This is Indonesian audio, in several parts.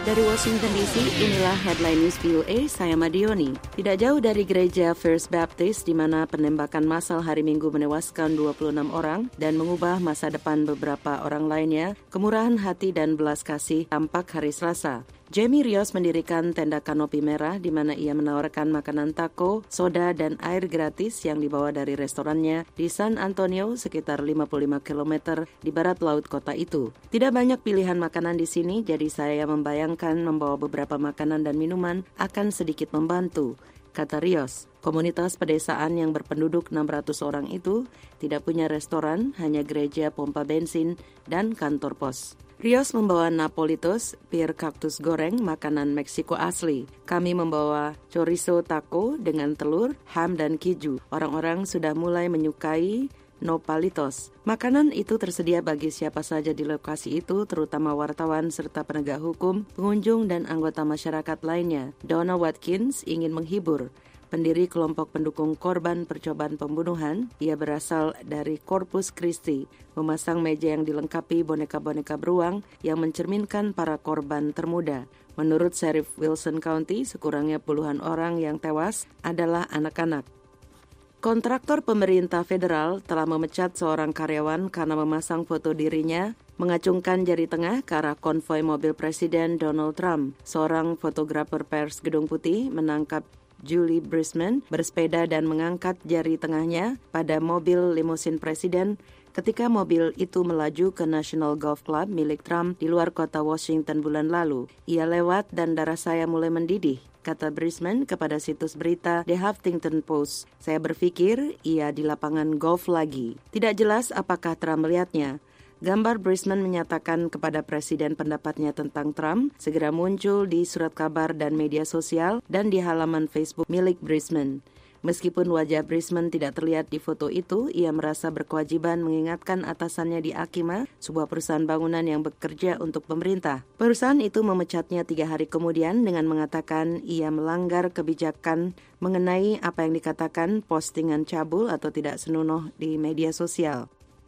Dari Washington DC, inilah Headline News VOA, saya Madioni. Tidak jauh dari gereja First Baptist, di mana penembakan massal hari Minggu menewaskan 26 orang dan mengubah masa depan beberapa orang lainnya, kemurahan hati dan belas kasih tampak hari Selasa. Jamie Rios mendirikan tenda kanopi merah di mana ia menawarkan makanan taco, soda, dan air gratis yang dibawa dari restorannya di San Antonio sekitar 55 km di barat laut kota itu. Tidak banyak pilihan makanan di sini, jadi saya membayangkan membawa beberapa makanan dan minuman akan sedikit membantu, kata Rios. Komunitas pedesaan yang berpenduduk 600 orang itu tidak punya restoran, hanya gereja, pompa bensin, dan kantor pos. Rios membawa napolitos, pir kaktus goreng, makanan Meksiko asli. Kami membawa chorizo taco dengan telur, ham, dan keju. Orang-orang sudah mulai menyukai nopalitos. Makanan itu tersedia bagi siapa saja di lokasi itu, terutama wartawan serta penegak hukum, pengunjung, dan anggota masyarakat lainnya. Donna Watkins ingin menghibur. Pendiri kelompok pendukung korban percobaan pembunuhan, ia berasal dari Corpus Christi, memasang meja yang dilengkapi boneka-boneka beruang yang mencerminkan para korban termuda. Menurut Sheriff Wilson County, sekurangnya puluhan orang yang tewas adalah anak-anak. Kontraktor pemerintah federal telah memecat seorang karyawan karena memasang foto dirinya mengacungkan jari tengah ke arah konvoi mobil Presiden Donald Trump. Seorang fotografer pers Gedung Putih menangkap Julie Brisman bersepeda dan mengangkat jari tengahnya pada mobil limusin presiden ketika mobil itu melaju ke National Golf Club milik Trump di luar kota Washington bulan lalu. Ia lewat dan darah saya mulai mendidih, kata Brisman kepada situs berita The Huffington Post. Saya berpikir ia di lapangan golf lagi. Tidak jelas apakah Trump melihatnya. Gambar Brisman menyatakan kepada Presiden pendapatnya tentang Trump segera muncul di surat kabar dan media sosial dan di halaman Facebook milik Brisman. Meskipun wajah Brisman tidak terlihat di foto itu, ia merasa berkewajiban mengingatkan atasannya di Akima, sebuah perusahaan bangunan yang bekerja untuk pemerintah. Perusahaan itu memecatnya 3 hari kemudian dengan mengatakan ia melanggar kebijakan mengenai apa yang dikatakan postingan cabul atau tidak senonoh di media sosial.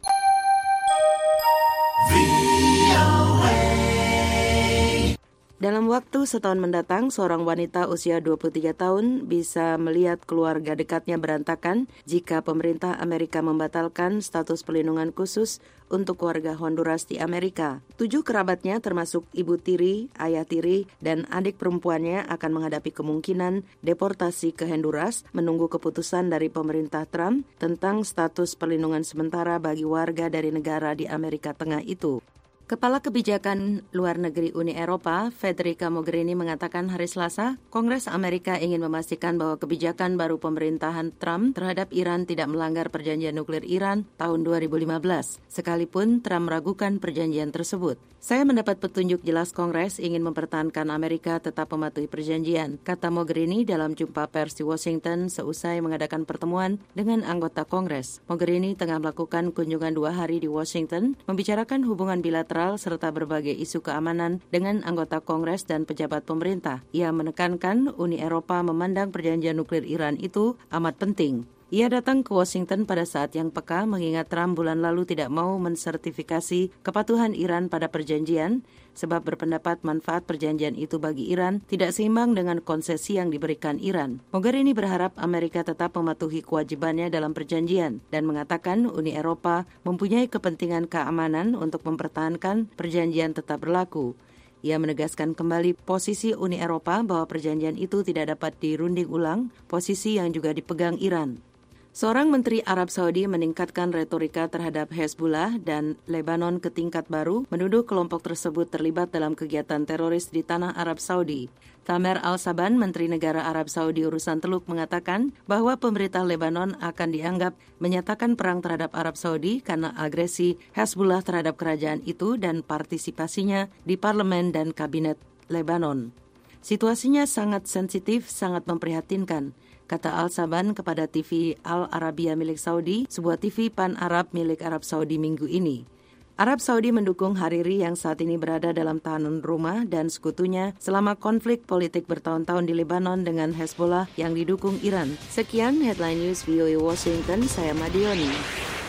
Dalam waktu setahun mendatang, seorang wanita usia 23 tahun bisa melihat keluarga dekatnya berantakan jika pemerintah Amerika membatalkan status perlindungan khusus untuk warga Honduras di Amerika. 7 kerabatnya termasuk ibu tiri, ayah tiri, dan adik perempuannya akan menghadapi kemungkinan deportasi ke Honduras menunggu keputusan dari pemerintah Trump tentang status perlindungan sementara bagi warga dari negara di Amerika Tengah itu. Kepala Kebijakan Luar Negeri Uni Eropa, Federica Mogherini mengatakan hari Selasa, Kongres Amerika ingin memastikan bahwa kebijakan baru pemerintahan Trump terhadap Iran tidak melanggar perjanjian nuklir Iran tahun 2015, sekalipun Trump meragukan perjanjian tersebut. Saya mendapat petunjuk jelas Kongres ingin mempertahankan Amerika tetap mematuhi perjanjian, kata Mogherini dalam jumpa pers di Washington seusai mengadakan pertemuan dengan anggota Kongres. Mogherini tengah melakukan kunjungan 2 hari di Washington, membicarakan hubungan bilateral serta berbagai isu keamanan dengan anggota Kongres dan pejabat pemerintah. Ia menekankan Uni Eropa memandang perjanjian nuklir Iran itu amat penting. Ia datang ke Washington pada saat yang peka mengingat Trump bulan lalu tidak mau mensertifikasi kepatuhan Iran pada perjanjian sebab berpendapat manfaat perjanjian itu bagi Iran tidak seimbang dengan konsesi yang diberikan Iran. Mogherini berharap Amerika tetap mematuhi kewajibannya dalam perjanjian dan mengatakan Uni Eropa mempunyai kepentingan keamanan untuk mempertahankan perjanjian tetap berlaku. Ia menegaskan kembali posisi Uni Eropa bahwa perjanjian itu tidak dapat dirunding ulang, posisi yang juga dipegang Iran. Seorang menteri Arab Saudi meningkatkan retorika terhadap Hezbollah dan Lebanon ke tingkat baru, menuduh kelompok tersebut terlibat dalam kegiatan teroris di tanah Arab Saudi. Tamer Al-Saban, Menteri Negara Arab Saudi Urusan Teluk, mengatakan bahwa pemerintah Lebanon akan dianggap menyatakan perang terhadap Arab Saudi karena agresi Hezbollah terhadap kerajaan itu dan partisipasinya di parlemen dan kabinet Lebanon. Situasinya sangat sensitif, sangat memprihatinkan, kata Al-Saban kepada TV Al-Arabia milik Saudi, sebuah TV pan-Arab milik Arab Saudi minggu ini. Arab Saudi mendukung Hariri yang saat ini berada dalam tahanan rumah dan sekutunya selama konflik politik bertahun-tahun di Lebanon dengan Hezbollah yang didukung Iran. Sekian Headline News VOA Washington, saya Madioni.